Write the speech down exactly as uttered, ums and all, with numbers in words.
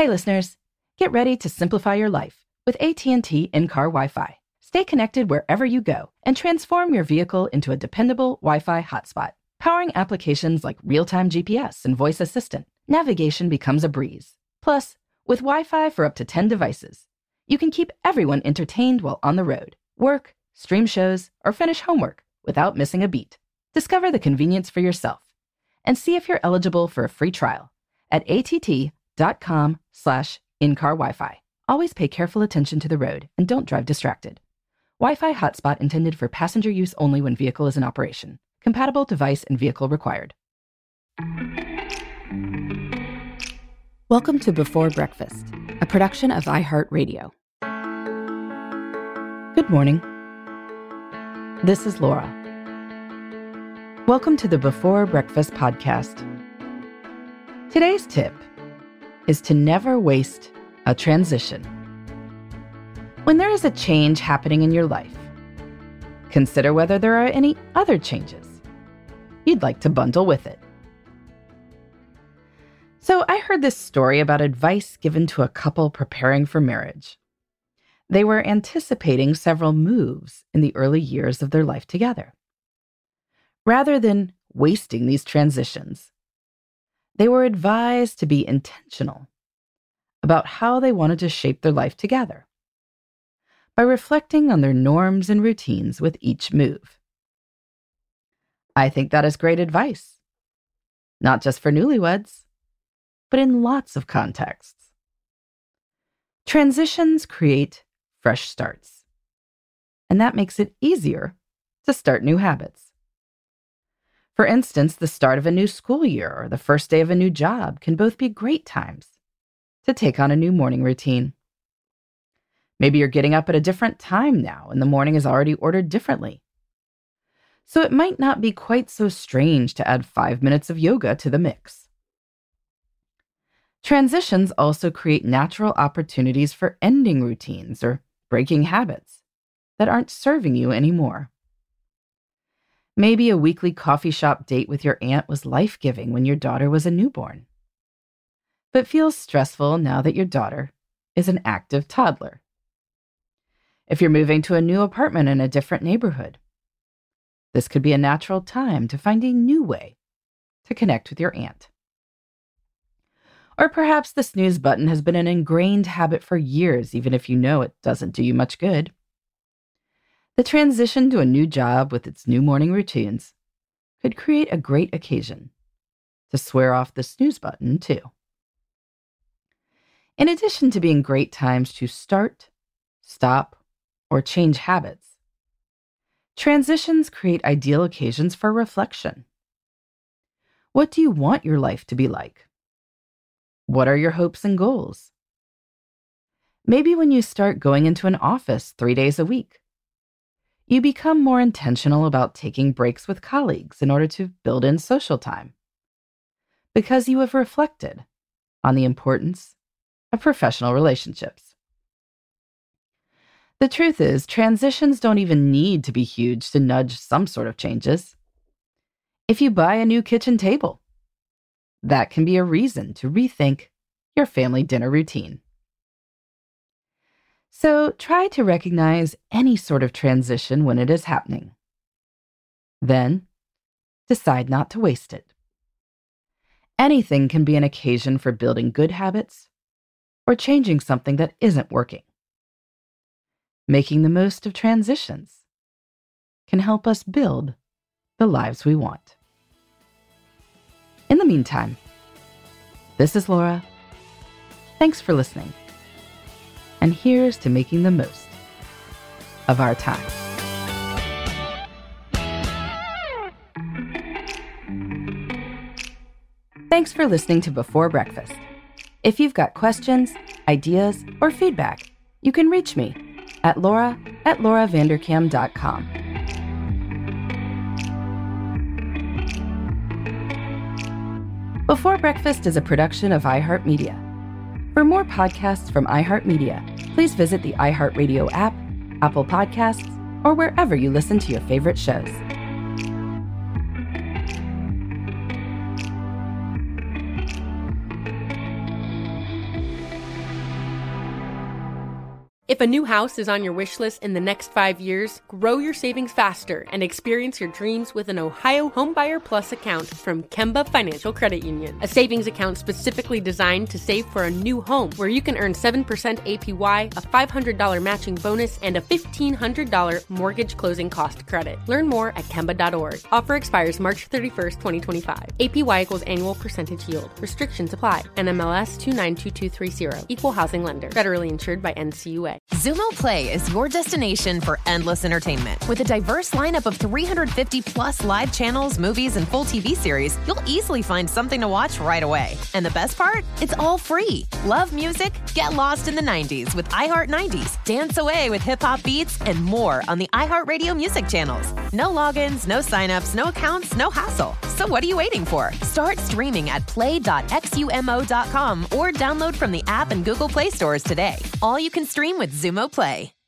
Hey listeners, get ready to simplify your life with A T and T in-car Wi-Fi. Stay connected wherever you go and transform your vehicle into a dependable Wi-Fi hotspot. Powering applications like real-time G P S and voice assistant, navigation becomes a breeze. Plus, with Wi-Fi for up to ten devices, you can keep everyone entertained while on the road, work, stream shows, or finish homework without missing a beat. Discover the convenience for yourself and see if you're eligible for a free trial at att.com slash in-car Wi-Fi. Always pay careful attention to the road and don't drive distracted. Wi-Fi hotspot intended for passenger use only when vehicle is in operation. Compatible device and vehicle required. Welcome to Before Breakfast, a production of iHeartRadio. Good morning. This is Laura. Welcome to the Before Breakfast podcast. Today's tip is to never waste a transition. When there is a change happening in your life, consider whether there are any other changes you'd like to bundle with it. So I heard this story about advice given to a couple preparing for marriage. They were anticipating several moves in the early years of their life together. Rather than wasting these transitions, they were advised to be intentional about how they wanted to shape their life together by reflecting on their norms and routines with each move. I think that is great advice, not just for newlyweds, but in lots of contexts. Transitions create fresh starts, and that makes it easier to start new habits. For instance, the start of a new school year or the first day of a new job can both be great times to take on a new morning routine. Maybe you're getting up at a different time now and the morning is already ordered differently. So it might not be quite so strange to add five minutes of yoga to the mix. Transitions also create natural opportunities for ending routines or breaking habits that aren't serving you anymore. Maybe a weekly coffee shop date with your aunt was life-giving when your daughter was a newborn, but feels stressful now that your daughter is an active toddler. If you're moving to a new apartment in a different neighborhood, this could be a natural time to find a new way to connect with your aunt. Or perhaps the snooze button has been an ingrained habit for years, even if you know it doesn't do you much good. The transition to a new job with its new morning routines could create a great occasion to swear off the snooze button, too. In addition to being great times to start, stop, or change habits, transitions create ideal occasions for reflection. What do you want your life to be like? What are your hopes and goals? Maybe when you start going into an office three days a week, you become more intentional about taking breaks with colleagues in order to build in social time, because you have reflected on the importance of professional relationships. The truth is, transitions don't even need to be huge to nudge some sort of changes. If you buy a new kitchen table, that can be a reason to rethink your family dinner routine. So try to recognize any sort of transition when it is happening. Then, decide not to waste it. Anything can be an occasion for building good habits or changing something that isn't working. Making the most of transitions can help us build the lives we want. In the meantime, this is Laura. Thanks for listening. And here's to making the most of our time. Thanks for listening to Before Breakfast. If you've got questions, ideas, or feedback, you can reach me at laura at lauravanderkam dot com. Before Breakfast is a production of iHeartMedia. For more podcasts from iHeartMedia, please visit the iHeartRadio app, Apple Podcasts, or wherever you listen to your favorite shows. If a new house is on your wish list in the next five years, grow your savings faster and experience your dreams with an Ohio Homebuyer Plus account from Kemba Financial Credit Union. A savings account specifically designed to save for a new home, where you can earn seven percent A P Y, a five hundred dollars matching bonus, and a fifteen hundred dollars mortgage closing cost credit. Learn more at Kemba dot org. Offer expires March thirty-first, twenty twenty-five. A P Y equals annual percentage yield. Restrictions apply. N M L S two nine two two three zero. Equal housing lender. Federally insured by N C U A. Xumo Play is your destination for endless entertainment. With a diverse lineup of three hundred fifty plus live channels, movies, and full T V series, you'll easily find something to watch right away. And the best part? It's all free. Love music? Get lost in the nineties with iHeart nineties. Dance away with hip-hop beats and more on the iHeartRadio music channels. No logins, no signups, no accounts, no hassle. So what are you waiting for? Start streaming at play dot x u m o dot com or download from the app and Google Play stores today. All you can stream with Xumo Play.